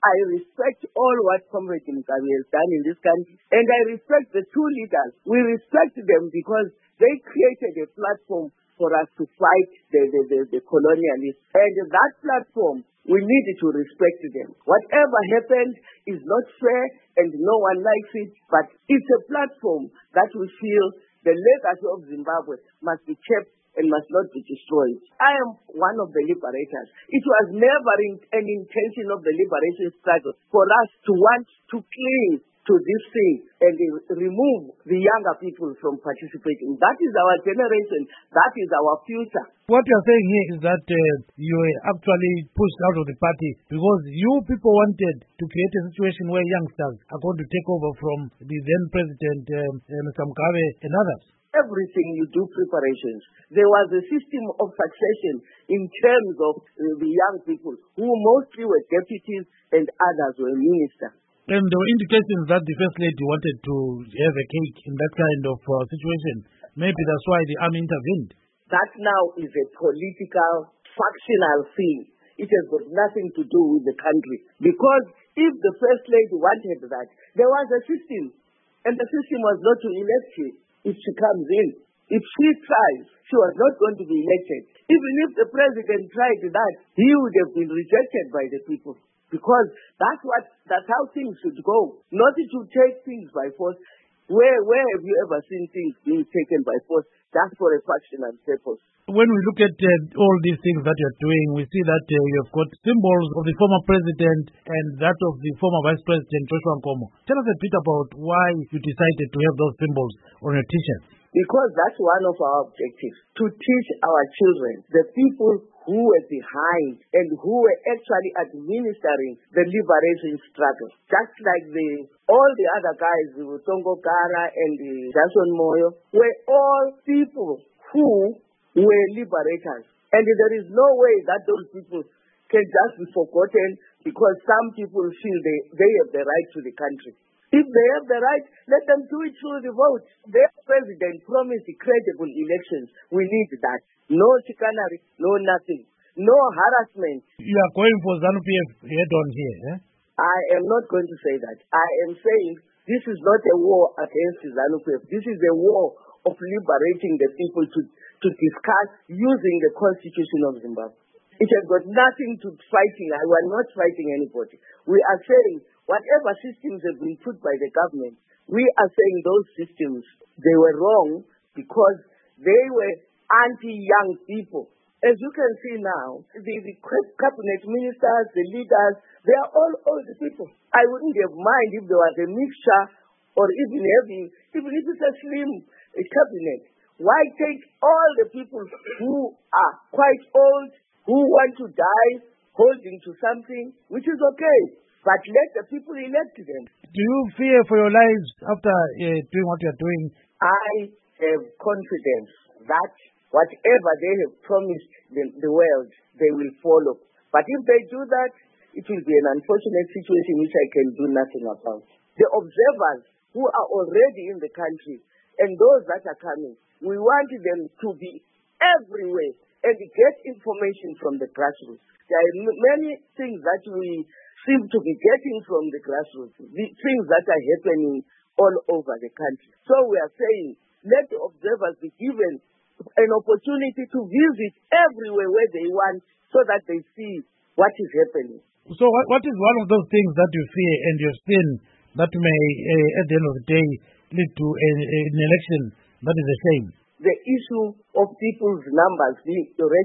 I respect all what Comrade Mugabe has done in this country, and I respect the two leaders. We respect them because they created a platform for us to fight the colonialists. And that platform, we need to respect them. Whatever happened is not fair and no one likes it, but it's a platform that we feel the legacy of Zimbabwe must be kept and must not be destroyed. I am one of the liberators. It was never an intention of the liberation struggle for us to want to cling to this thing and remove the younger people from participating. That is our generation. That is our future. What you are saying here is that you were actually pushed out of the party because you people wanted to create a situation where youngsters are going to take over from the then President Mr. Mugabe and others. Everything you do preparations. There was a system of succession in terms of the young people who mostly were deputies and others were ministers. And there were indications that the First Lady wanted to have a cake in that kind of situation. Maybe that's why the army intervened. That now is a political, factional thing. It has got nothing to do with the country. Because if the First Lady wanted that, there was a system. And the system was not to elect her if she comes in. If she tries, she was not going to be elected. Even if the president tried that, he would have been rejected by the people. Because that's how things should go. Not to take things by force. Where have you ever seen things being taken by force just for a factional purpose? When we look at all these things that you're doing, we see that you have got symbols of the former president and that of the former vice president, Joshua Nkomo. Tell us a bit about why you decided to have those symbols on your t-shirts. Because that's one of our objectives, to teach our children, the people who were behind and who were actually administering the liberation struggle. Just like all the other guys, Tongo Kara and Jason Moyo, were all people who were liberators. And there is no way that those people can just be forgotten because some people feel they have the right to the country. If they have the right, let them do it through the vote. Their president promised credible elections. We need that. No chicanery, no nothing. No harassment. You are going for ZANU-PF head-on here, eh? I am not going to say that. I am saying this is not a war against ZANU-PF. This is a war of liberating the people to discuss using the constitution of Zimbabwe. It has got nothing to fighting. We are not fighting anybody. We are saying whatever systems have been put by the government, we are saying those systems, they were wrong because they were anti-young people. As you can see now, the cabinet ministers, the leaders, they are all old people. I wouldn't have mind if there was a mixture or even if it's a slim cabinet. Why take all the people who are quite old, who want to die, holding to something, which is okay, but let the people elect them. Do you fear for your lives after doing what you're doing? I have confidence that whatever they have promised the world, they will follow. But if they do that, it will be an unfortunate situation which I can do nothing about. The observers who are already in the country and those that are coming, we want them to be everywhere and get information from the grassroots. There are many things that we seem to be getting from the grassroots, the things that are happening all over the country. So we are saying, let the observers be given an opportunity to visit everywhere where they want so that they see what is happening. So what is one of those things that you fear and you've seen that may, at the end of the day, lead to an election that is a shame? The issue of people's numbers being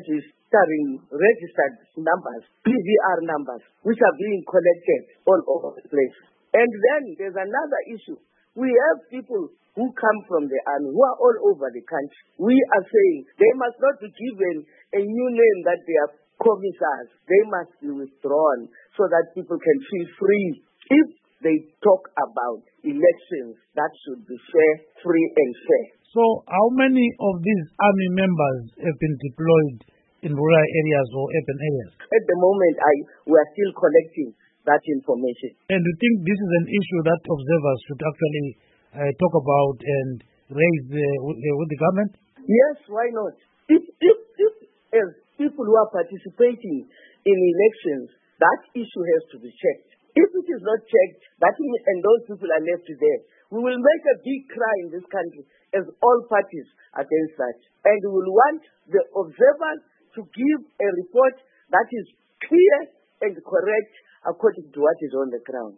registered numbers, PVR numbers, which are being collected all over the place. And then there's another issue. We have people who come from the army, who are all over the country. We are saying they must not be given a new name that they are commissars. They must be withdrawn so that people can feel free. If they talk about elections that should be fair, free and fair. So how many of these army members have been deployed in rural areas or urban areas? At the moment, we are still collecting that information. And do you think this is an issue that observers should actually talk about and raise with the government? Yes, why not? If as people who are participating in elections, that issue has to be checked. not checked, and those people are left there, we will make a big cry in this country as all parties against that. And we will want the observers to give a report that is clear and correct according to what is on the ground.